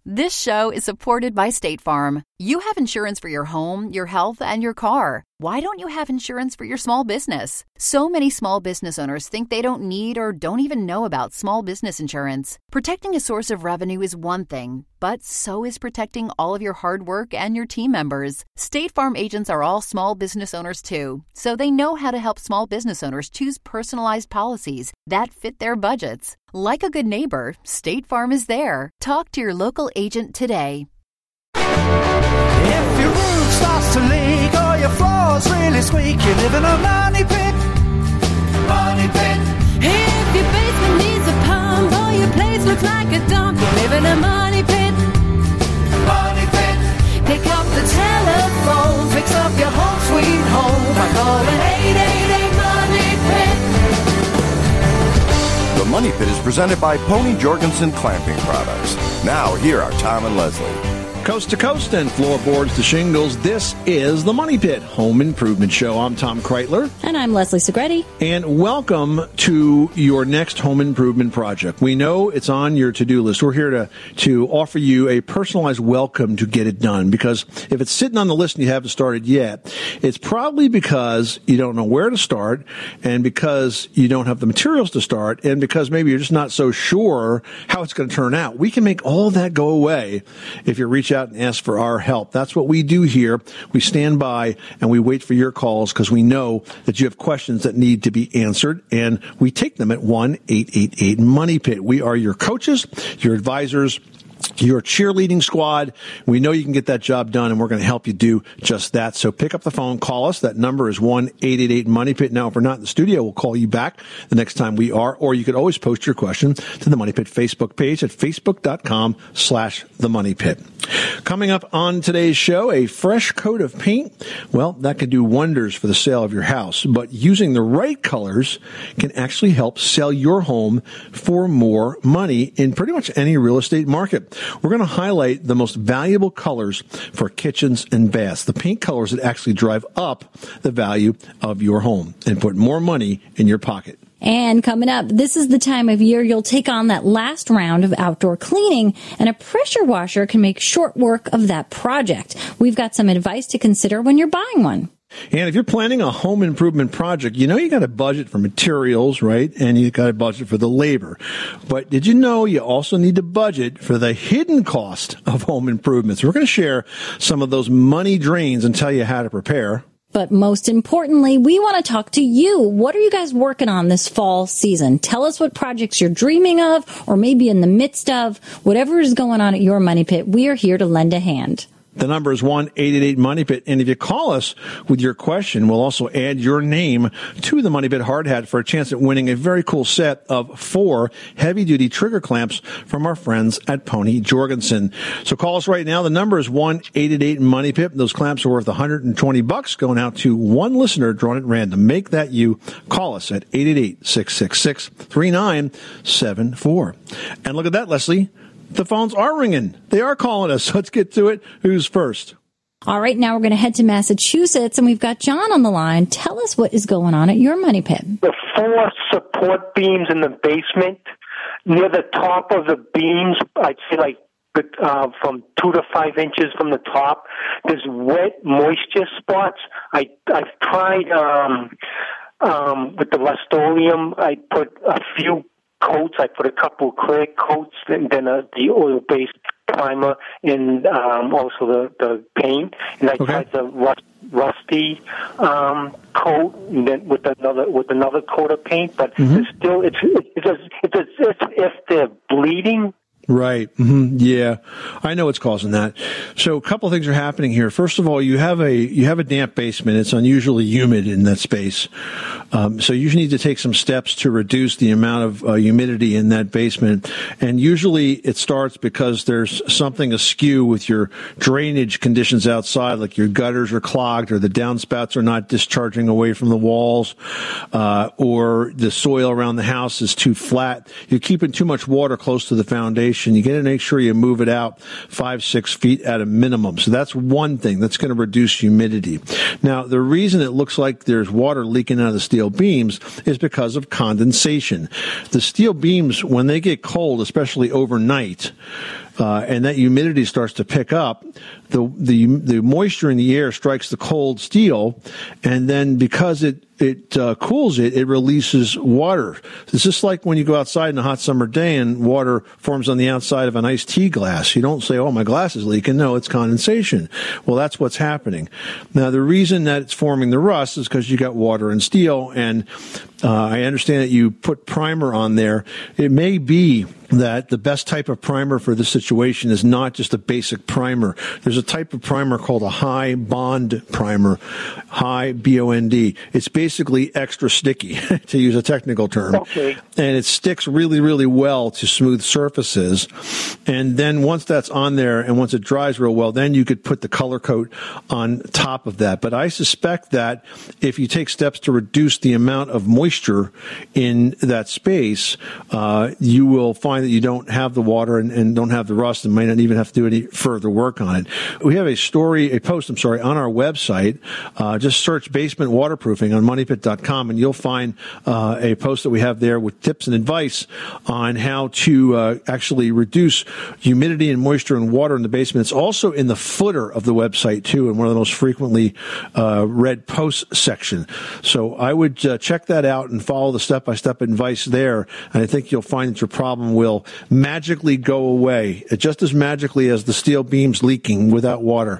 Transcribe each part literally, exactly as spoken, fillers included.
This show is supported by State Farm. You have insurance for your home, your health, and your car. Why don't you have insurance for your small business? So many small business owners think they don't need or don't even know about small business insurance. Protecting a source of revenue is one thing, but so is protecting all of your hard work and your team members. State Farm agents are all small business owners too, so they know how to help small business owners choose personalized policies that fit their budgets. Like a good neighbor, State Farm is there. Talk to your local agent today. If your roof starts to leak or your floor's really squeak, you live in a money pit. Money pit. If your basement needs a pump or your place looks like a dump, you live in a money pit. Money pit. Pick up the telephone, fix up your home sweet home by calling eight eight eight money pit. The Money Pit is presented by Pony Jorgensen Clamping Products. Now, here are Tom and Leslie. Coast to coast and floorboards to shingles, this is the Money Pit Home Improvement Show. I'm Tom Kreitler. And I'm Leslie Segretti. And welcome to your next home improvement project. We know it's on your to-do list. We're here to, to offer you a personalized welcome to get it done. Because if it's sitting on the list and you haven't started yet, it's probably because you don't know where to start, and because you don't have the materials to start, and because maybe you're just not so sure how it's going to turn out. We can make all that go away if you reach out and ask for our help. That's what we do here. We stand by and we wait for your calls because we know that you have questions that need to be answered, and we take them at one eight eight eight money pit. We are your coaches, your advisors, your cheerleading squad. We know you can get that job done, and we're going to help you do just that. So pick up the phone, call us. That number is one eight eight eight money pit. Now, if we're not in the studio, we'll call you back the next time we are, or you could always post your question to the Money Pit Facebook page at facebook.com slash the Money Pit. Coming up on today's show, a fresh coat of paint. Well, that can do wonders for the sale of your house, but using the right colors can actually help sell your home for more money in pretty much any real estate market. We're going to highlight the most valuable colors for kitchens and baths, the paint colors that actually drive up the value of your home and put more money in your pocket. And coming up, this is the time of year you'll take on that last round of outdoor cleaning, and a pressure washer can make short work of that project. We've got some advice to consider when you're buying one. And if you're planning a home improvement project, you know you got to budget for materials, right? And you got to budget for the labor. But did you know you also need to budget for the hidden cost of home improvements? We're going to share some of those money drains and tell you how to prepare. But most importantly, we want to talk to you. What are you guys working on this fall season? Tell us what projects you're dreaming of, or maybe in the midst of. Whatever is going on at your Money Pit, we are here to lend a hand. The number is one eight eight eight money pit. And if you call us with your question, we'll also add your name to the Money Pit hard hat for a chance at winning a very cool set of four heavy-duty trigger clamps from our friends at Pony Jorgensen. So call us right now. The number is one eight eight eight money pit. Those clamps are worth one hundred twenty bucks, going out to one listener drawn at random. Make that you. Call us at eight eight eight, six six six, three nine seven four. And look at that, Leslie. The phones are ringing. They are calling us. Let's get to it. Who's first? All right, now we're going to head to Massachusetts, and we've got John on the line. Tell us what is going on at your Money Pit. The four support beams in the basement, near the top of the beams, I'd say like uh, from two to five inches from the top, there's wet moisture spots. I, I've tried um, um, with the Rust-Oleum. I put a few coats. I put a couple of clear coats, and then uh, the oil-based primer, and um, also the, the paint. And I okay. tried the rust, rusty um, coat, and then with another with another coat of paint. But mm-hmm. it's still it's it's as, it's as if, if they're bleeding. Right. Mm-hmm. Yeah, I know what's causing that. So a couple of things are happening here. First of all, you have a you have a damp basement. It's unusually humid in that space. Um, so you need to take some steps to reduce the amount of uh, humidity in that basement. And usually it starts because there's something askew with your drainage conditions outside, like your gutters are clogged, or the downspouts are not discharging away from the walls, uh, or the soil around the house is too flat. You're keeping too much water close to the foundation. You got to make sure you move it out five, six feet at a minimum. So that's one thing that's going to reduce humidity. Now, the reason it looks like there's water leaking out of the steel beams is because of condensation. The steel beams, when they get cold, especially overnight, uh, and that humidity starts to pick up, the, the, the moisture in the air strikes the cold steel, and then because it, it uh, cools it, it releases water. It's just like when you go outside in a hot summer day and water forms on the outside of an iced tea glass. You don't say, oh, my glass is leaking. No, it's condensation. Well, that's what's happening. Now, the reason that it's forming the rust is because you got water and steel, and uh, I understand that you put primer on there. It may be that the best type of primer for this situation is not just a basic primer. There's a type of primer called a high bond primer, high B O N D. It's basically extra sticky, to use a technical term. Okay. And it sticks really, really well to smooth surfaces. And then once that's on there and once it dries real well, then you could put the color coat on top of that. But I suspect that if you take steps to reduce the amount of moisture in that space, uh, you will find that you don't have the water and, and don't have the rust and might not even have to do any further work on it. We have a story, a post, I'm sorry, on our website. Uh, just search basement waterproofing on money pit dot com and you'll find uh, a post that we have there with tips and advice on how to uh, actually reduce humidity and moisture and water in the basement. It's also in the footer of the website too, in one of the most frequently uh, read posts section. So I would uh, check that out and follow the step-by-step advice there, and I think you'll find that your problem will magically go away, just as magically as the steel beams leaking without water.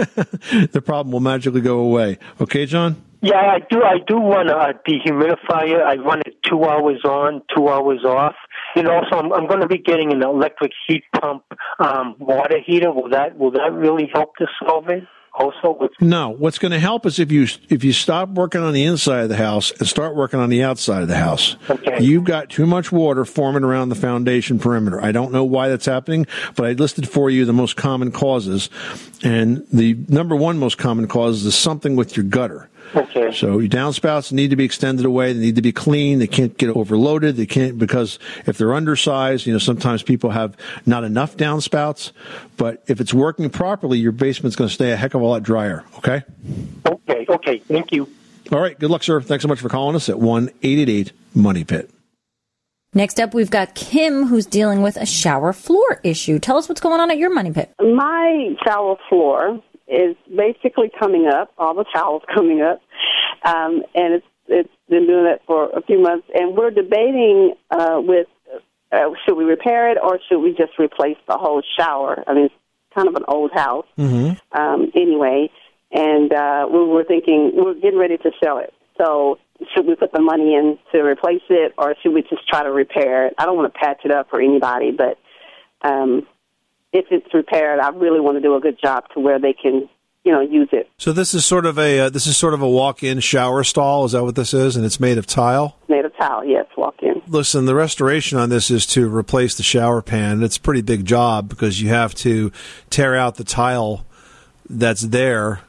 The problem will magically go away. Okay, John? Yeah, I do. I do want a dehumidifier. I run it two hours on, two hours off. And also, I'm, I'm going to be getting an electric heat pump um, water heater. Will that will that really help to solve it? Also, with- no. What's going to help is if you if you stop working on the inside of the house and start working on the outside of the house. Okay. You've got too much water forming around the foundation perimeter. I don't know why that's happening, but I listed for you the most common causes, and the number one most common cause is something with your gutter. Okay. So your downspouts need to be extended away. They need to be clean. They can't get overloaded. They can't, because if they're undersized, you know, sometimes people have not enough downspouts. But if it's working properly, your basement's going to stay a heck of a lot drier. Okay? Okay. Okay. Thank you. All right. Good luck, sir. Thanks so much for calling us at one eight eight eight money pit. Next up, we've got Kim, who's dealing with a shower floor issue. Tell us what's going on at your Money Pit. My shower floor is basically coming up, all the towels coming up, um, and it's it's been doing that for a few months, and we're debating uh, with uh, should we repair it or should we just replace the whole shower? I mean, it's kind of an old house Mm-hmm. um, anyway, and uh, we were thinking, we're getting ready to sell it. So should we put the money in to replace it or should we just try to repair it? I don't want to patch it up for anybody, but um if it's repaired, I really want to do a good job to where they can, you know, use it. So this is sort of a uh, this is sort of a walk-in shower stall. Is that what this is? And it's made of tile? Made of tile, yes, walk in. Listen, the restoration on this is to replace the shower pan. It's a pretty big job because you have to tear out the tile that's there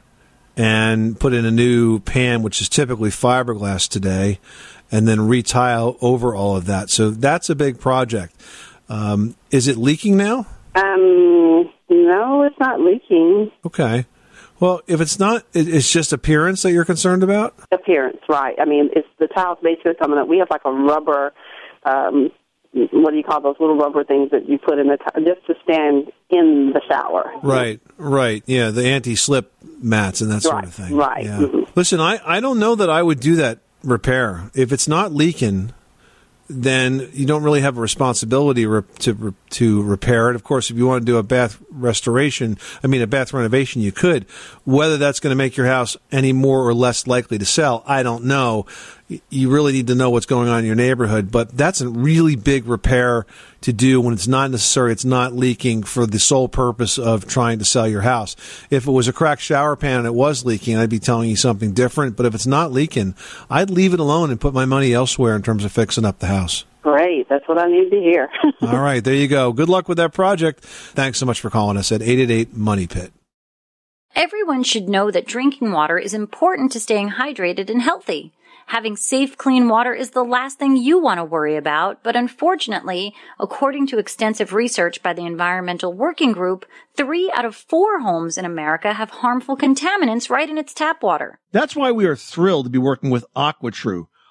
and put in a new pan, which is typically fiberglass today, and then retile over all of that. So that's a big project. Um, is it leaking now? Um, no, it's not leaking. Okay. Well, if it's not, it's just appearance that you're concerned about? Appearance, right. I mean, it's the tiles basically coming up. We have like a rubber, um, what do you call those little rubber things that you put in the tile, just to stand in the shower. Right, right. Yeah, the anti-slip mats and that sort right, of thing. Right. Yeah. Mm-hmm. Listen, I, I don't know that I would do that repair. If it's not leaking, then you don't really have a responsibility re- to re- to repair it. Of course, if you want to do a bath restoration, I mean a bath renovation, you could. Whether that's going to make your house any more or less likely to sell, I don't know. You really need to know what's going on in your neighborhood, but that's a really big repair to do when it's not necessary, it's not leaking for the sole purpose of trying to sell your house. If it was a cracked shower pan and it was leaking, I'd be telling you something different, but if it's not leaking, I'd leave it alone and put my money elsewhere in terms of fixing up the house. Great. That's what I need to hear. All right, there you go. Good luck with that project. Thanks so much for calling us at eight eight eight money pit. Everyone should know that drinking water is important to staying hydrated and healthy. Having safe, clean water is the last thing you want to worry about, but unfortunately, according to extensive research by the Environmental Working Group, three out of four homes in America have harmful contaminants right in its tap water. That's why we are thrilled to be working with AquaTrue.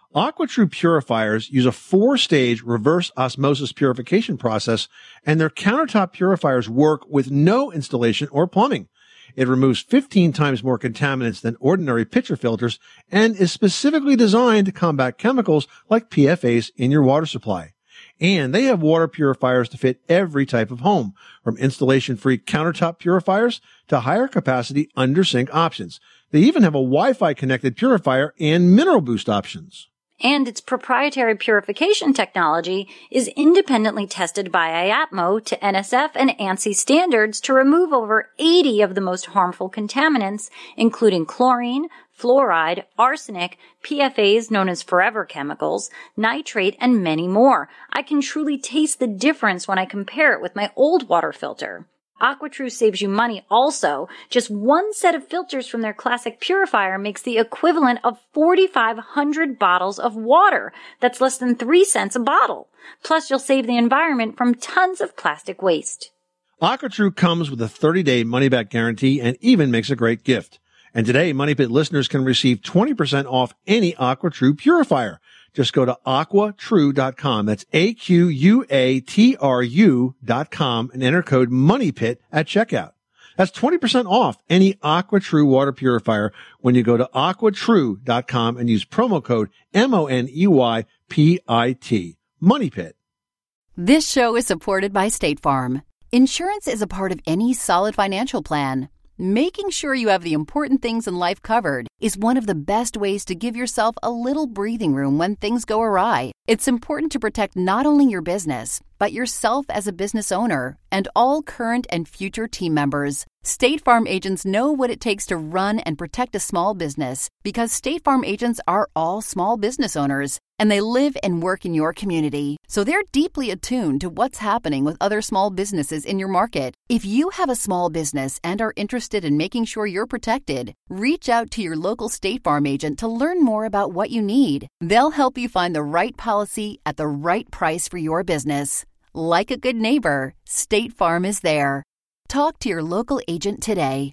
AquaTrue purifiers use a four-stage reverse osmosis purification process, and their countertop purifiers work with no installation or plumbing. It removes fifteen times more contaminants than ordinary pitcher filters and is specifically designed to combat chemicals like P F As in your water supply. And they have water purifiers to fit every type of home, from installation-free countertop purifiers to higher capacity under-sink options. They even have a Wi-Fi connected purifier and mineral boost options. And its proprietary purification technology is independently tested by I A P M O to N S F and ANSI standards to remove over eighty of the most harmful contaminants, including chlorine, fluoride, arsenic, P F As known as forever chemicals, nitrate, and many more. I can truly taste the difference when I compare it with my old water filter. AquaTrue saves you money also. Just one set of filters from their classic purifier makes the equivalent of forty-five hundred bottles of water. That's less than three cents a bottle. Plus, you'll save the environment from tons of plastic waste. AquaTrue comes with a thirty-day money-back guarantee and even makes a great gift. And today, Money Pit listeners can receive twenty percent off any AquaTrue purifier. Just go to aqua true dot com. That's A Q U A T R U dot com and enter code MONEYPIT at checkout. That's twenty percent off any AquaTrue water purifier when you go to aqua true dot com and use promo code M O N E Y P I T. MONEYPIT. This show is supported by State Farm. Insurance is a part of any solid financial plan. Making sure you have the important things in life covered is one of the best ways to give yourself a little breathing room when things go awry. It's important to protect not only your business, but yourself as a business owner and all current and future team members. State Farm agents know what it takes to run and protect a small business because State Farm agents are all small business owners and they live and work in your community. So they're deeply attuned to what's happening with other small businesses in your market. If you have a small business and are interested in making sure you're protected, reach out to your local State Farm agent to learn more about what you need. They'll help you find the right policy at the right price for your business. Like a good neighbor, State Farm is there. Talk to your local agent today.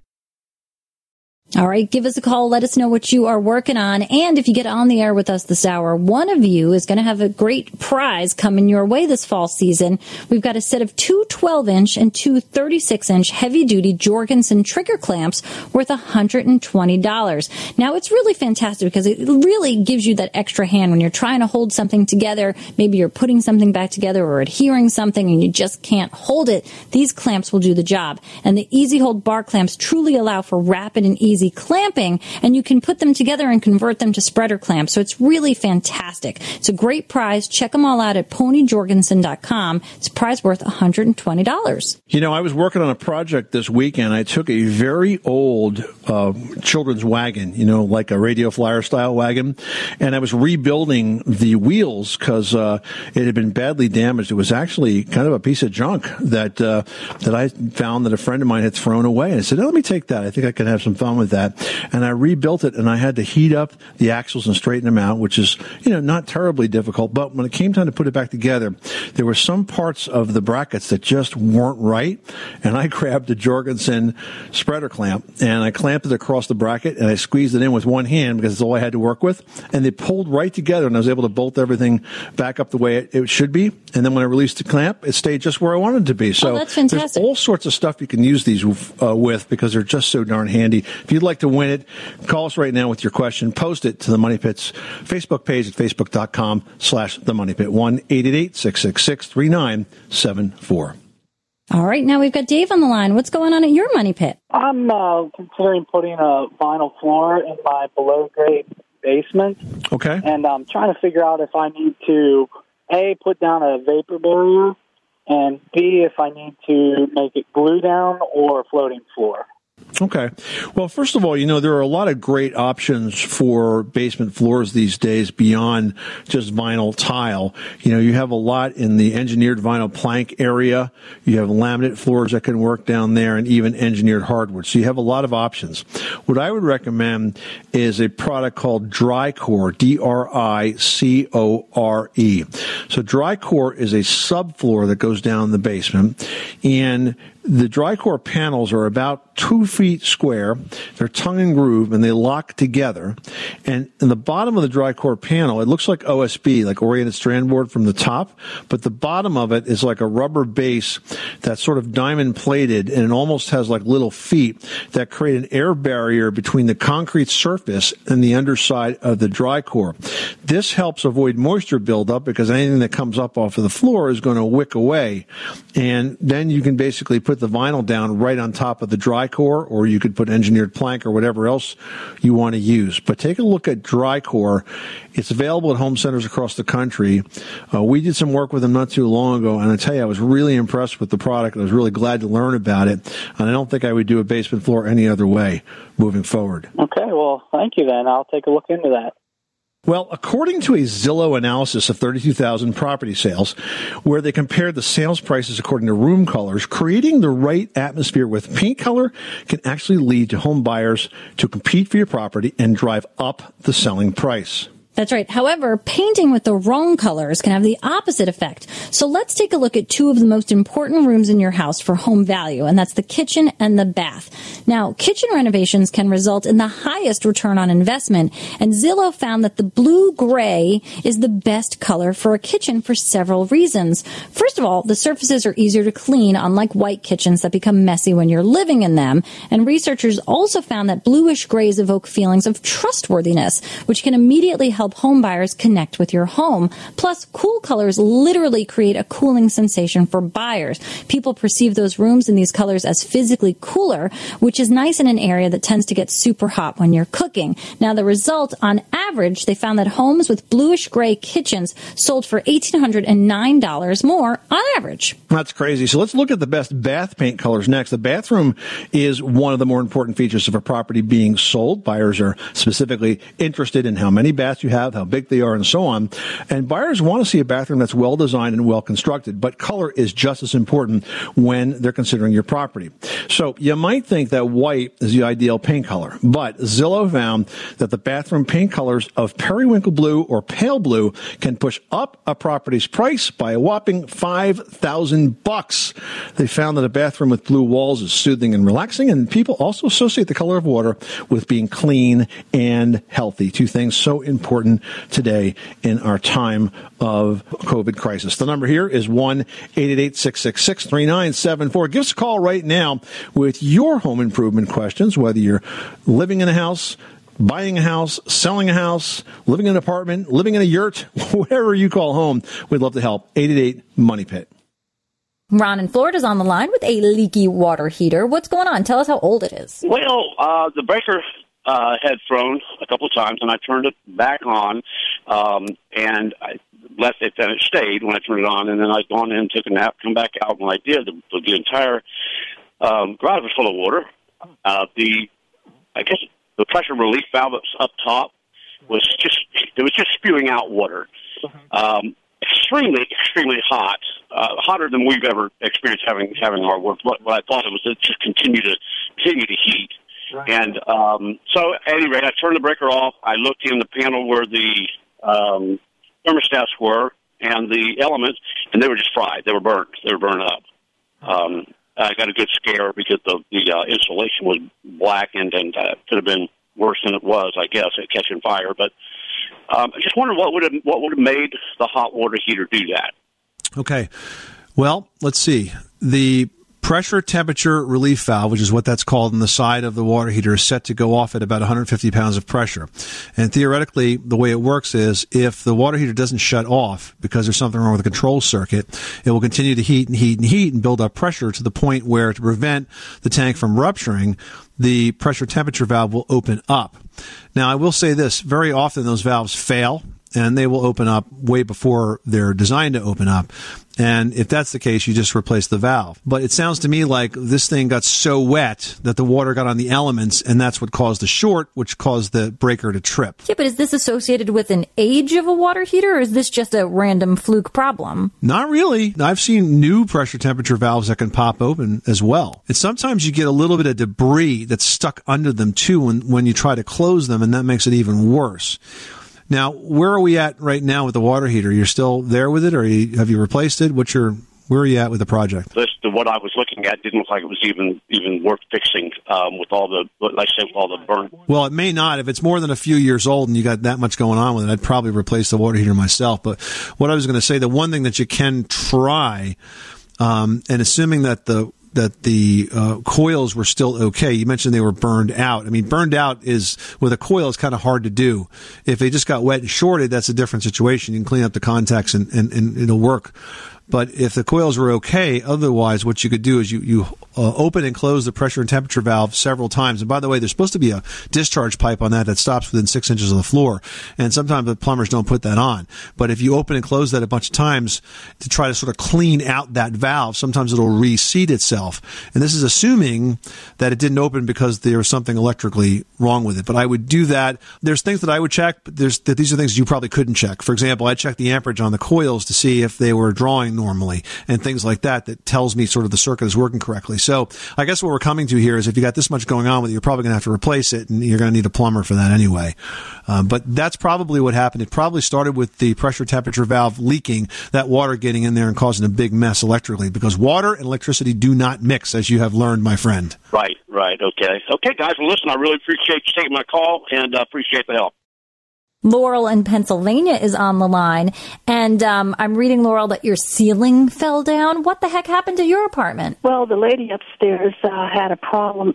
All right, give us a call. Let us know what you are working on. And if you get on the air with us this hour, one of you is going to have a great prize coming your way this fall season. We've got a set of two twelve-inch and two thirty-six inch heavy-duty Jorgensen trigger clamps worth one hundred twenty dollars. Now, it's really fantastic because it really gives you that extra hand when you're trying to hold something together. Maybe you're putting something back together or adhering something and you just can't hold it. These clamps will do the job. And the Easy Hold bar clamps truly allow for rapid and easy Easy clamping, and you can put them together and convert them to spreader clamps. So it's really fantastic. It's a great prize. Check them all out at pony jorgensen dot com. It's a prize worth one hundred twenty dollars. You know, I was working on a project this weekend. I took a very old uh, children's wagon, you know, like a Radio Flyer style wagon, and I was rebuilding the wheels because uh, it had been badly damaged. It was actually kind of a piece of junk that uh, that I found that a friend of mine had thrown away. And I said, oh, let me take that. I think I could have some fun with that. And I rebuilt it, and I had to heat up the axles and straighten them out, which is, you know, not terribly difficult. But when it came time to put it back together, there were some parts of the brackets that just weren't right. And I grabbed a Jorgensen spreader clamp, and I clamped it across the bracket, and I squeezed it in with one hand because it's all I had to work with. And they pulled right together, and I was able to bolt everything back up the way it, it should be. And then when I released the clamp, it stayed just where I wanted it to be. So oh, that's fantastic. There's all sorts of stuff you can use these uh, with because they're just so darn handy. If you'd like to win it, call us right now with your question. Post it to the Money Pit's Facebook page at facebook dot com slash the Money Pit. one eight eight eight, six six six, three nine seven four. All right, now we've got Dave on the line. What's going on at your Money Pit? I'm uh, considering putting a vinyl floor in my below-grade basement. Okay. And I'm trying to figure out if I need to, A, put down a vapor barrier, and B, if I need to make it glue down or a floating floor. Okay. Well, first of all, you know, there are a lot of great options for basement floors these days beyond just vinyl tile. You know, you have a lot in the engineered vinyl plank area. You have laminate floors that can work down there and even engineered hardwood. So you have a lot of options. What I would recommend is a product called DryCore, D R I C O R E. So DryCore is a subfloor that goes down the basement, and The Drycore panels are about two feet square. They're tongue and groove, and they lock together. And in the bottom of the Drycore panel, it looks like O S B, like oriented strand board from the top, but the bottom of it is like a rubber base that's sort of diamond plated, and it almost has like little feet that create an air barrier between the concrete surface and the underside of the Drycore. This helps avoid moisture buildup because anything that comes up off of the floor is going to wick away. And then you can basically put the vinyl down right on top of the Drycore, or you could put engineered plank or whatever else you want to use. But take a look at Drycore. It's available at home centers across the country. Uh, we did some work with them not too long ago, and I tell you, I was really impressed with the product. I was really glad to learn about it, and I don't think I would do a basement floor any other way moving forward. Okay, well, thank you then. I'll take a look into that. Well, according to a Zillow analysis of thirty-two thousand property sales, where they compared the sales prices according to room colors, creating the right atmosphere with paint color can actually lead to home buyers to compete for your property and drive up the selling price. That's right. However, painting with the wrong colors can have the opposite effect. So let's take a look at two of the most important rooms in your house for home value, and that's the kitchen and the bath. Now, kitchen renovations can result in the highest return on investment, and Zillow found that the blue-gray is the best color for a kitchen for several reasons. First of all, the surfaces are easier to clean, unlike white kitchens that become messy when you're living in them. And researchers also found that bluish grays evoke feelings of trustworthiness, which can immediately help home buyers connect with your home. Plus, cool colors literally create a cooling sensation for buyers. People perceive those rooms in these colors as physically cooler, which is nice in an area that tends to get super hot when you're cooking. Now, the result, on average, they found that homes with bluish gray kitchens sold for one thousand eight hundred nine dollars more on average. That's crazy. So let's look at the best bath paint colors next. The bathroom is one of the more important features of a property being sold. Buyers are specifically interested in how many baths you have, how big they are, and so on. And buyers want to see a bathroom that's well designed and well constructed, but color is just as important when they're considering your property. So you might think that white is the ideal paint color, but Zillow found that the bathroom paint colors of periwinkle blue or pale blue can push up a property's price by a whopping five thousand bucks. They found that a bathroom with blue walls is soothing and relaxing, and people also associate the color of water with being clean and healthy. Two things so important today in our time of COVID crisis. The number here is one eight eight eight, six six six, three nine seven four. Give us a call right now with your home improvement questions, whether you're living in a house, buying a house, selling a house, living in an apartment, living in a yurt, whatever you call home. We'd love to help. eight eight eight, money pit. Ron in Florida's on the line with a leaky water heater. What's going on? Tell us how old it is. Well, uh, the breaker uh, had thrown a couple of times, and I turned it back on, um, and I left it, and it stayed when I turned it on, and then I'd gone in and took a nap, come back out. When I did, the, the entire um, garage was full of water. Uh, the, I guess the pressure relief valve up top was just, it was just spewing out water. Um, extremely, extremely hot, uh, hotter than we've ever experienced having having our work. What, what I thought it was to just continue to continue to heat. Right. And um, so, at any rate, I turned the breaker off. I looked in the panel where the um, thermostats were and the elements, and they were just fried. They were burnt. They were burned up. Um, I got a good scare because the the uh, insulation was blackened and uh, could have been worse than it was, I guess, at catching fire. But um, I just wondered what would have what would have made the hot water heater do that. Okay. Well, let's see. The pressure temperature relief valve, which is what that's called on the side of the water heater, is set to go off at about one hundred fifty pounds of pressure. And theoretically, the way it works is if the water heater doesn't shut off because there's something wrong with the control circuit, it will continue to heat and heat and heat and build up pressure to the point where, to prevent the tank from rupturing, the pressure temperature valve will open up. Now, I will say this, very often those valves fail, and they will open up way before they're designed to open up. And if that's the case, you just replace the valve. But it sounds to me like this thing got so wet that the water got on the elements, and that's what caused the short, which caused the breaker to trip. Yeah, but is this associated with an age of a water heater, or is this just a random fluke problem? Not really. I've seen new pressure temperature valves that can pop open as well. And sometimes you get a little bit of debris that's stuck under them, too, when, when you try to close them, and that makes it even worse. Now, where are we at right now with the water heater? You're still there with it, or you, have you replaced it? What's your Where are you at with the project? This, the, what I was looking at didn't look like it was even even worth fixing um, with all the, like I said, with all the burn. Well, it may not. If it's more than a few years old and you got that much going on with it, I'd probably replace the water heater myself. But what I was going to say, the one thing that you can try, um, and assuming that the that the uh, coils were still okay. You mentioned they were burned out. I mean, burned out is, with a coil, is kind of hard to do. If they just got wet and shorted, that's a different situation. You can clean up the contacts and, and, and it'll work. But if the coils were okay, otherwise what you could do is you, you uh, open and close the pressure and temperature valve several times. And by the way, there's supposed to be a discharge pipe on that that stops within six inches of the floor. And sometimes the plumbers don't put that on. But if you open and close that a bunch of times to try to sort of clean out that valve, sometimes it'll reseat itself. And this is assuming that it didn't open because there was something electrically wrong with it. But I would do that. There's things that I would check, but there's that these are things you probably couldn't check. For example, I checked the amperage on the coils to see if they were drawing normally and things like that, that tells me sort of the circuit is working correctly. So I guess what we're coming to here is if you got this much going on with it, you're probably going to have to replace it, and you're going to need a plumber for that anyway. Um, but that's probably what happened. It probably started with the pressure temperature valve leaking, that water getting in there and causing a big mess electrically, because water and electricity do not mix, as you have learned, my friend. Right, right. Okay. Okay, guys. Well, listen, I really appreciate you taking my call and uh, appreciate the help. Laurel in Pennsylvania is on the line, and um, I'm reading, Laurel, that your ceiling fell down. What the heck happened to your apartment? Well, the lady upstairs uh, had a problem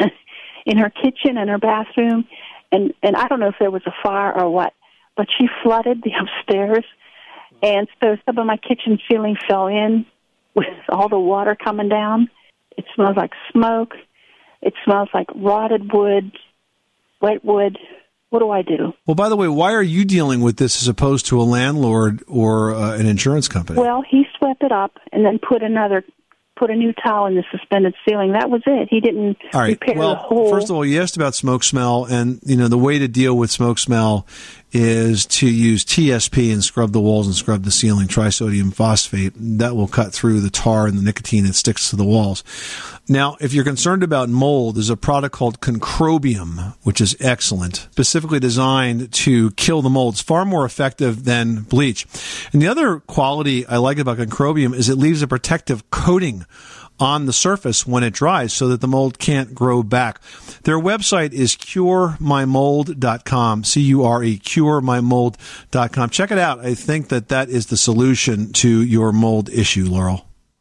in her kitchen and her bathroom, and, and I don't know if there was a fire or what, but she flooded the upstairs, and so some of my kitchen ceiling fell in with all the water coming down. It smells like smoke. It smells like rotted wood, wet wood. What do I do? Well, by the way, why are you dealing with this as opposed to a landlord or uh, an insurance company? Well, he swept it up and then put another, put a new tile in the suspended ceiling. That was it. He didn't all right. repair well, the whole. First of all, you asked about smoke smell, and you know the way to deal with smoke smell is to use T S P and scrub the walls and scrub the ceiling, trisodium phosphate. That will cut through the tar and the nicotine that sticks to the walls. Now, if you're concerned about mold, there's a product called Concrobium, which is excellent, specifically designed to kill the mold. It's far more effective than bleach. And the other quality I like about Concrobium is it leaves a protective coating on the surface when it dries so that the mold can't grow back. Their website is cure my mold dot com, C U R E, cure my mold dot com. Check it out. I think that that is the solution to your mold issue, Laurel.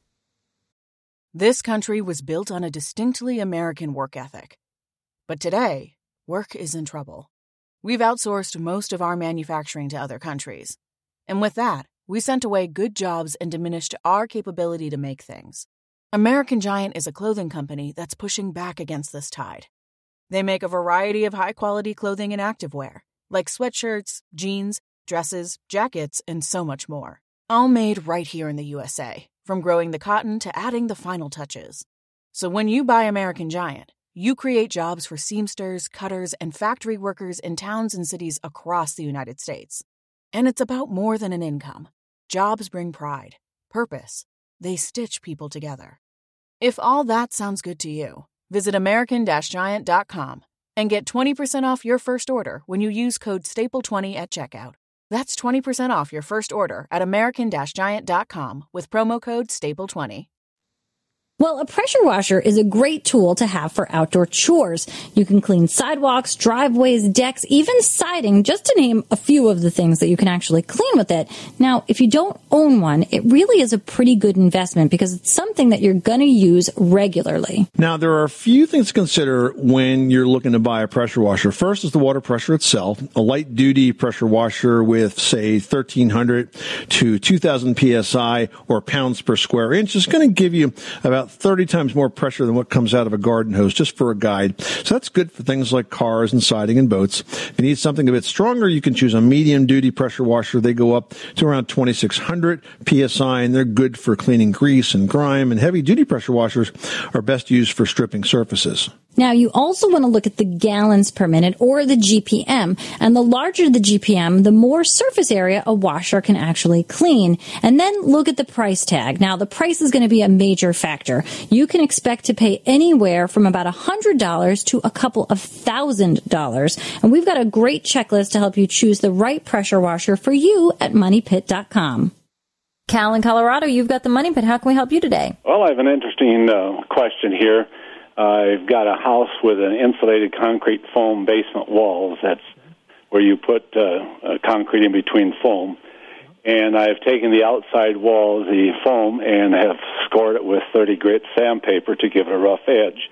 This country was built on a distinctly American work ethic. But today, work is in trouble. We've outsourced most of our manufacturing to other countries. And with that, we sent away good jobs and diminished our capability to make things. American Giant is a clothing company that's pushing back against this tide. They make a variety of high-quality clothing and activewear, like sweatshirts, jeans, dresses, jackets, and so much more. All made right here in the U S A, from growing the cotton to adding the final touches. So when you buy American Giant, you create jobs for seamsters, cutters, and factory workers in towns and cities across the United States. And it's about more than an income. Jobs bring pride, purpose. They stitch people together. If all that sounds good to you, visit American Giant dot com and get twenty percent off your first order when you use code staple twenty at checkout. That's twenty percent off your first order at American Giant dot com with promo code staple twenty. Well, a pressure washer is a great tool to have for outdoor chores. You can clean sidewalks, driveways, decks, even siding, just to name a few of the things that you can actually clean with it. Now, if you don't own one, it really is a pretty good investment because it's something that you're going to use regularly. Now, there are a few things to consider when you're looking to buy a pressure washer. First is the water pressure itself. A light-duty pressure washer with, say, thirteen hundred to two thousand P S I or pounds per square inch is going to give you about thirty times more pressure than what comes out of a garden hose, just for a guide. So that's good for things like cars and siding and boats. If you need something a bit stronger, you can choose a medium-duty pressure washer. They go up to around twenty-six hundred P S I, and they're good for cleaning grease and grime. And heavy-duty pressure washers are best used for stripping surfaces. Now, you also want to look at the gallons per minute, or the G P M. And the larger the G P M, the more surface area a washer can actually clean. And then look at the price tag. Now, the price is going to be a major factor. You can expect to pay anywhere from about one hundred dollars to a couple of thousand dollars. And we've got a great checklist to help you choose the right pressure washer for you at money pit dot com. Cal in Colorado, you've got the Money Pit. How can we help you today? Well, I have an interesting uh, question here. Uh, I've got a house with an insulated concrete foam basement walls. That's where you put uh, uh, concrete in between foam. And I've taken the outside walls, the foam, and have scored it with thirty grit sandpaper to give it a rough edge.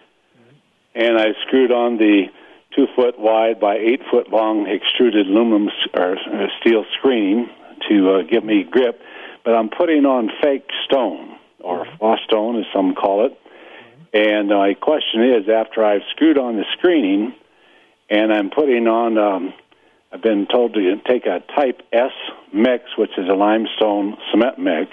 And I screwed on the two foot wide by eight foot long extruded aluminum or steel screening to uh, give me grip. But I'm putting on fake stone, or floss stone, as some call it. And my question is, after I've screwed on the screening, and I'm putting on, um, I've been told to take a Type S mix, which is a limestone cement mix,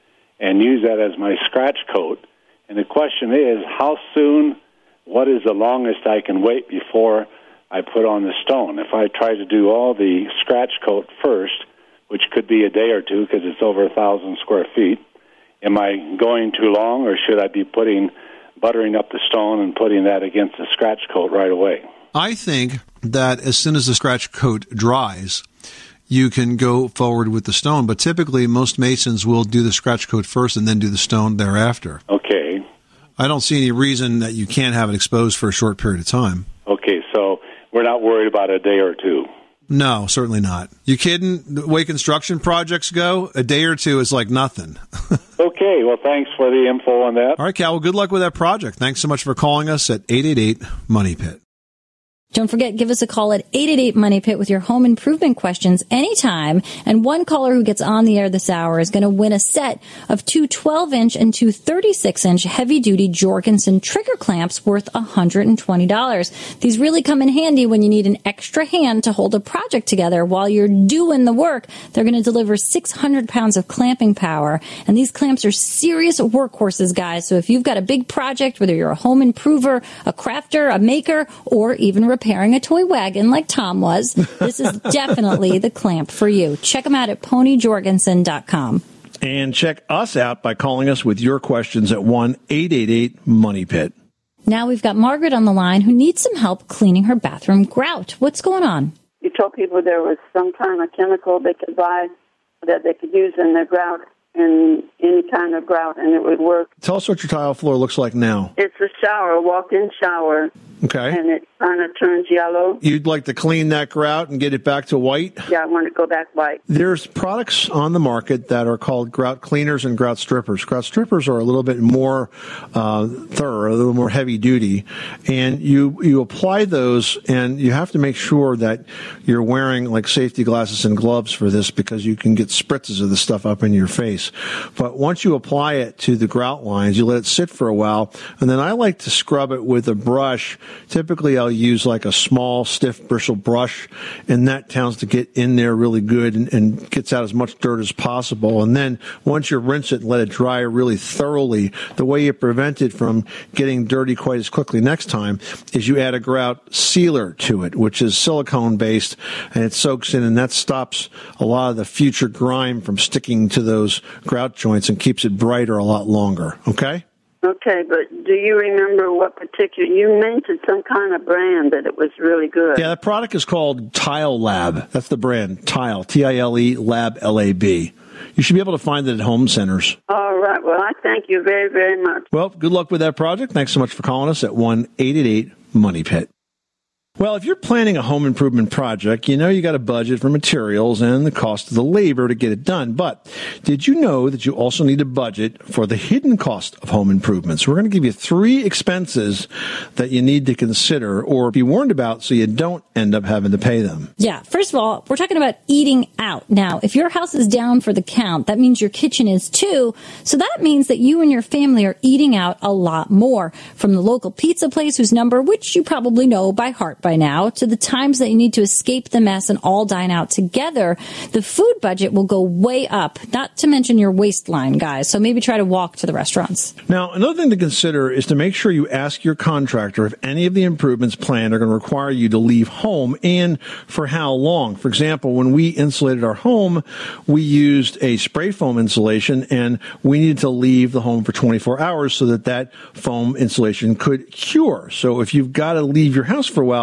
and use that as my scratch coat. And the question is, how soon, what is the longest I can wait before I put on the stone? If I try to do all the scratch coat first, which could be a day or two because it's over a thousand square feet, am I going too long, or should I be putting, buttering up the stone and putting that against the scratch coat right away? I think that as soon as the scratch coat dries, you can go forward with the stone. But typically, most masons will do the scratch coat first and then do the stone thereafter. Okay. I don't see any reason that you can't have it exposed for a short period of time. Okay, so we're not worried about a day or two. No, certainly not. You kidding? The way construction projects go, a day or two is like nothing. Okay, well, thanks for the info on that. All right, Cal, well, good luck with that project. Thanks so much for calling us at eight eight eight, MONEY PIT. Don't forget, give us a call at eight eight eight, MONEY PIT with your home improvement questions anytime. And one caller who gets on the air this hour is going to win a set of two twelve inch and two thirty-six inch heavy-duty Jorgensen trigger clamps worth one hundred twenty dollars. These really come in handy when you need an extra hand to hold a project together while you're doing the work. They're going to deliver six hundred pounds of clamping power. And these clamps are serious workhorses, guys. So if you've got a big project, whether you're a home improver, a crafter, a maker, or even a repairing a toy wagon like Tom was, this is definitely the clamp for you. Check them out at pony jorgensen dot com. And check us out by calling us with your questions at one eight eight eight, MONEY PIT. Now we've got Margaret on the line who needs some help cleaning her bathroom grout. What's going on? You told people there was some kind of chemical they could buy that they could use in their grout, in any kind of grout, and it would work. Tell us what your tile floor looks like now. It's a shower, a walk-in shower. Okay. And it kind of turns yellow. You'd like to clean that grout and get it back to white? Yeah, I want to go back white. There's products on the market that are called grout cleaners and grout strippers. Grout strippers are a little bit more uh, thorough, a little more heavy duty. And you, you apply those, and you have to make sure that you're wearing like safety glasses and gloves for this, because you can get spritzes of this stuff up in your face. But once you apply it to the grout lines, you let it sit for a while, and then I like to scrub it with a brush. Typically, I'll use like a small, stiff, bristle brush, and that tends to get in there really good and, and gets out as much dirt as possible. And then once you rinse it and let it dry really thoroughly, the way you prevent it from getting dirty quite as quickly next time is you add a grout sealer to it, which is silicone-based, and it soaks in, and that stops a lot of the future grime from sticking to those grout joints and keeps it brighter a lot longer. Okay? Okay, but do you remember what particular, you mentioned some kind of brand that it was really good. Yeah, the product is called Tile Lab. That's the brand, Tile, T I L E, Lab, L A B. You should be able to find it at home centers. All right, well, I thank you very, very much. Well, good luck with that project. Thanks so much for calling us at one eight eight eight, MONEY PIT. Well, if you're planning a home improvement project, you know you got a budget for materials and the cost of the labor to get it done. But did you know that you also need a budget for the hidden cost of home improvements? We're going to give you three expenses that you need to consider or be warned about so you don't end up having to pay them. Yeah, first of all, we're talking about eating out. Now, if your house is down for the count, that means your kitchen is too. So that means that you and your family are eating out a lot more. From the local pizza place whose number, which you probably know by heart by now, to the times that you need to escape the mess and all dine out together, the food budget will go way up, not to mention your waistline, guys. So maybe try to walk to the restaurants. Now, another thing to consider is to make sure you ask your contractor if any of the improvements planned are going to require you to leave home and for how long. For example, when we insulated our home, we used a spray foam insulation, and we needed to leave the home for twenty-four hours so that that foam insulation could cure. So if you've got to leave your house for a while,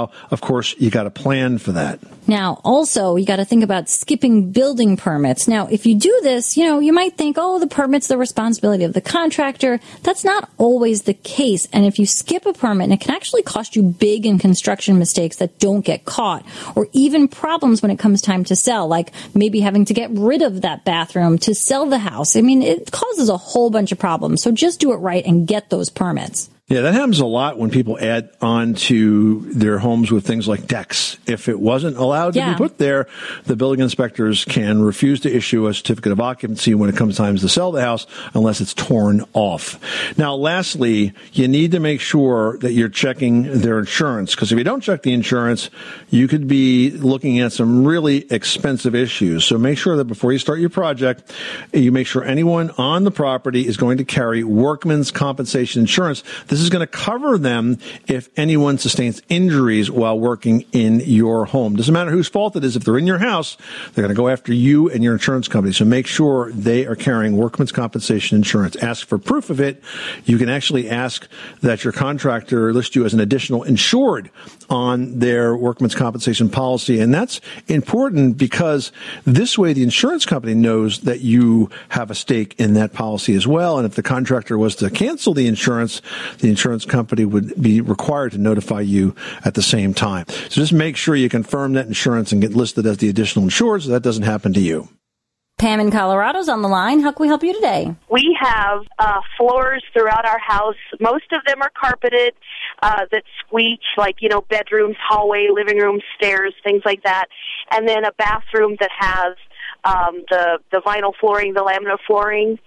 Now, of course, you got to plan for that. Now, also, you got to think about skipping building permits. Now, if you do this, you know, you might think, oh, the permit's the responsibility of the contractor. That's not always the case. And if you skip a permit, it can actually cost you big in construction mistakes that don't get caught, or even problems when it comes time to sell, like maybe having to get rid of that bathroom to sell the house. I mean, it causes a whole bunch of problems. So just do it right and get those permits. Yeah, that happens a lot when people add on to their homes with things like decks. If it wasn't allowed to Yeah. be put there, the building inspectors can refuse to issue a certificate of occupancy when it comes time to sell the house unless it's torn off. Now, lastly, you need to make sure that you're checking their insurance, because if you don't check the insurance, you could be looking at some really expensive issues. So make sure that before you start your project, you make sure anyone on the property is going to carry workman's compensation insurance. This is going to cover them if anyone sustains injuries while working in your home. Doesn't matter whose fault it is. If they're in your house, they're going to go after you and your insurance company. So make sure they are carrying workman's compensation insurance. Ask for proof of it. You can actually ask that your contractor list you as an additional insured on their workman's compensation policy. And that's important because this way the insurance company knows that you have a stake in that policy as well. And if the contractor was to cancel the insurance, the insurance company would be required to notify you at the same time. So just make sure you confirm that insurance and get listed as the additional insured so that doesn't happen to you. Pam in Colorado's on the line. How can we help you today? We have uh, floors throughout our house. Most of them are carpeted uh, that squeak, like, you know, bedrooms, hallway, living room, stairs, things like that. And then a bathroom that has um, the, the vinyl flooring, the laminate flooring.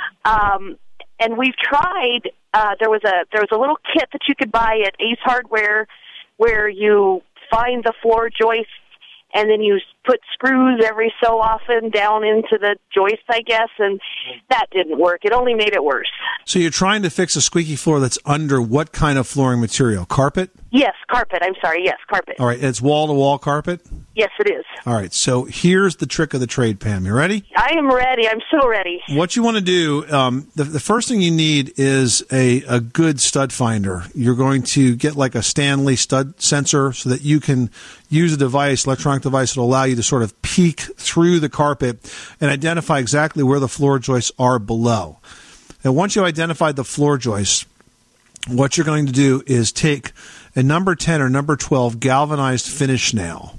Um, and we've tried, uh, there was a there was a little kit that you could buy at Ace Hardware where you find the floor joists and then you put screws every so often down into the joist, I guess, and that didn't work. It only made it worse. So you're trying to fix a squeaky floor that's under what kind of flooring material? Carpet? Yes, carpet. I'm sorry. Yes, carpet. All right, it's wall-to-wall carpet? Yes, it is. All right, so here's the trick of the trade, Pam. You ready? I am ready. I'm so ready. What you want to do, um, the, the first thing you need is a, a good stud finder. You're going to get like a Stanley stud sensor so that you can use a device, electronic device, that will allow you to sort of peek through the carpet and identify exactly where the floor joists are below. And once you've identified the floor joists, what you're going to do is take a number ten or number twelve galvanized finish nail.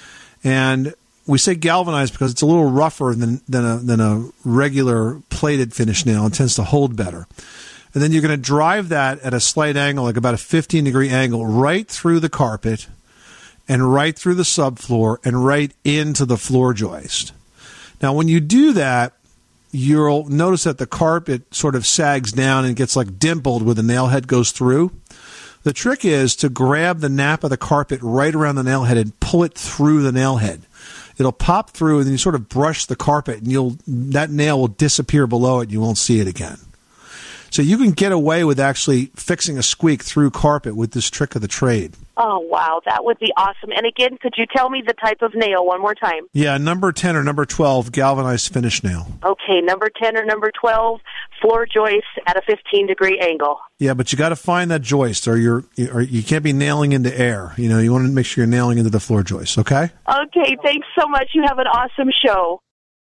And we say galvanized because it's a little rougher than, than, a, than a regular plated finish nail. It tends to hold better. And then you're going to drive that at a slight angle, like about a fifteen degree angle, right through the carpet and right through the subfloor and right into the floor joist. Now, when you do that, you'll notice that the carpet sort of sags down and gets like dimpled where the nail head goes through. The trick is to grab the nap of the carpet right around the nail head and pull it through the nail head. It'll pop through, and then you sort of brush the carpet, and you'll that nail will disappear below it, and you won't see it again. So you can get away with actually fixing a squeak through carpet with this trick of the trade. Oh, wow. That would be awesome. And again, could you tell me the type of nail one more time? Yeah, number ten or number twelve galvanized finish nail. Okay, number ten or number twelve, floor joist at a fifteen degree angle. Yeah, but you got to find that joist, or you're, or you can't be nailing into air. You know, you want to make sure you're nailing into the floor joist, okay? Okay, thanks so much. You have an awesome show.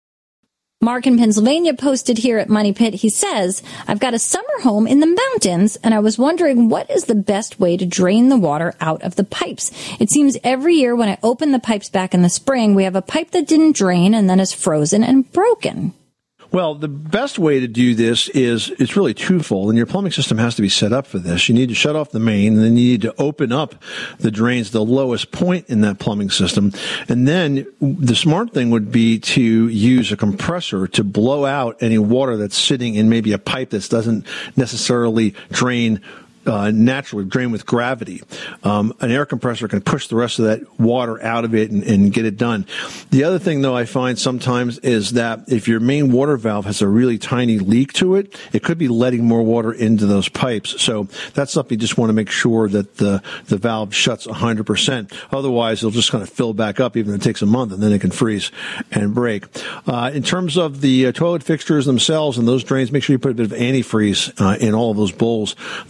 Mark in Pennsylvania posted here at Money Pit. He says, I've got a summer home in the mountains, and I was wondering what is the best way to drain the water out of the pipes. It seems every year when I open the pipes back in the spring, we have a pipe that didn't drain and then is frozen and broken. Well, the best way to do this is it's really twofold, and your plumbing system has to be set up for this. You need to shut off the main, and then you need to open up the drains, the lowest point in that plumbing system. And then the smart thing would be to use a compressor to blow out any water that's sitting in maybe a pipe that doesn't necessarily drain Uh, naturally, drain with gravity. Um, an air compressor can push the rest of that water out of it and, and get it done. The other thing, though, I find sometimes is that if your main water valve has a really tiny leak to it, it could be letting more water into those pipes. So that's something you just want to make sure that the, the valve shuts one hundred percent. Otherwise, it'll just kind of fill back up, even if it takes a month, and then it can freeze and break. Uh, in terms of the uh, toilet fixtures themselves and those drains, make sure you put a bit of antifreeze uh, in all of those bowls. That will stop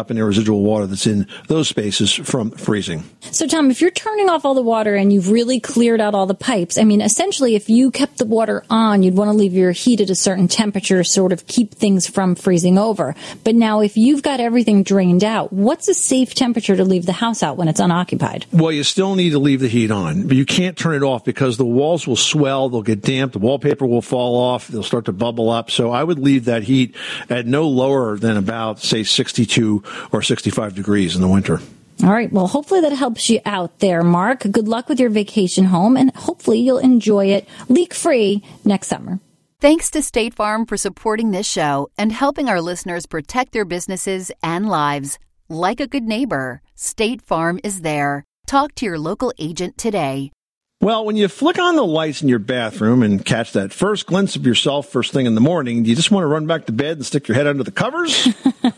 up any residual water that's in those spaces from freezing. So, Tom, if you're turning off all the water and you've really cleared out all the pipes, I mean, essentially, if you kept the water on, you'd want to leave your heat at a certain temperature, sort of keep things from freezing over. But now, if you've got everything drained out, what's a safe temperature to leave the house out when it's unoccupied? Well, you still need to leave the heat on, but you can't turn it off because the walls will swell, they'll get damp, the wallpaper will fall off, they'll start to bubble up. So I would leave that heat at no lower than about, say, sixty-two or sixty-five degrees in the winter. All right. Well, hopefully that helps you out there, Mark. Good luck with your vacation home, and hopefully you'll enjoy it leak-free next summer. Thanks to State Farm for supporting this show and helping our listeners protect their businesses and lives. Like a good neighbor, State Farm is there. Talk to your local agent today. Well, when you flick on the lights in your bathroom and catch that first glimpse of yourself first thing in the morning, do you just want to run back to bed and stick your head under the covers?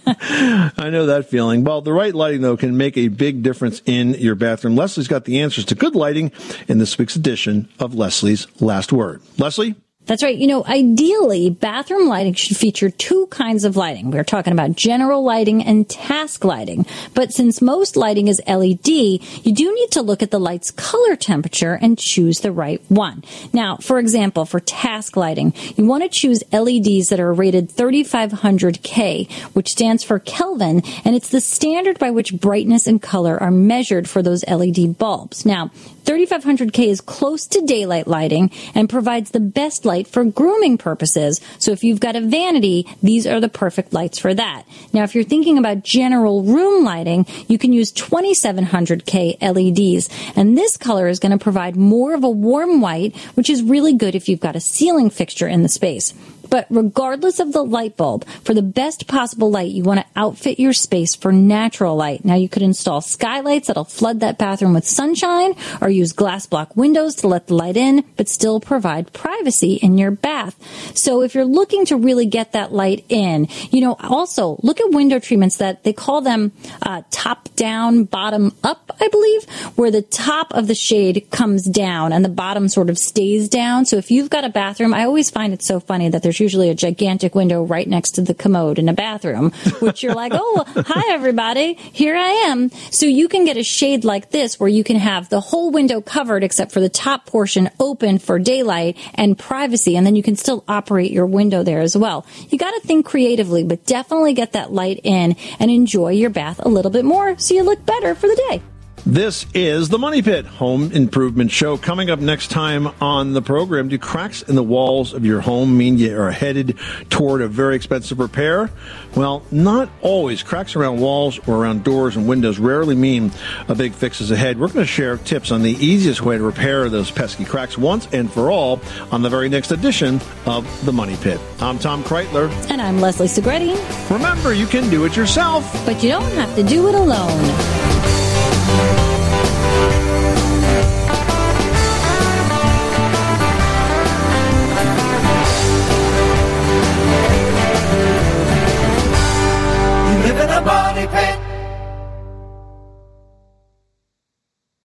I know that feeling. Well, the right lighting, though, can make a big difference in your bathroom. Leslie's got the answers to good lighting in this week's edition of Leslie's Last Word. Leslie? That's right. You know, ideally, bathroom lighting should feature two kinds of lighting. We're talking about general lighting and task lighting. But since most lighting is L E D, you do need to look at the light's color temperature and choose the right one. Now, for example, for task lighting, you want to choose L E Ds that are rated thirty-five hundred K, which stands for Kelvin, and it's the standard by which brightness and color are measured for those L E D bulbs. Now, thirty-five hundred K is close to daylight lighting and provides the best light for grooming purposes. So if you've got a vanity, these are the perfect lights for that. Now, if you're thinking about general room lighting, you can use twenty-seven hundred K L E Ds. And this color is going to provide more of a warm white, which is really good if you've got a ceiling fixture in the space. But regardless of the light bulb, for the best possible light, you want to outfit your space for natural light. Now, you could install skylights that'll flood that bathroom with sunshine, or use glass block windows to let the light in, but still provide privacy in your bath. So if you're looking to really get that light in, you know, also look at window treatments that they call them uh, top down, bottom up, I believe, where the top of the shade comes down and the bottom sort of stays down. So if you've got a bathroom, I always find it so funny that there's usually a gigantic window right next to the commode in a bathroom, which you're like, oh, hi, everybody. Here I am. So you can get a shade like this where you can have the whole window covered except for the top portion open for daylight and privacy, and then you can still operate your window there as well. You got to think creatively, but definitely get that light in and enjoy your bath a little bit more so you look better for the day. This is the Money Pit Home Improvement Show. Coming up next time on the program, do cracks in the walls of your home mean you are headed toward a very expensive repair? Well, not always. Cracks around walls or around doors and windows rarely mean a big fix is ahead. We're going to share tips on the easiest way to repair those pesky cracks once and for all on the very next edition of the Money Pit. I'm Tom Kreitler. And I'm Leslie Segretti. Remember, you can do it yourself, but you don't have to do it alone.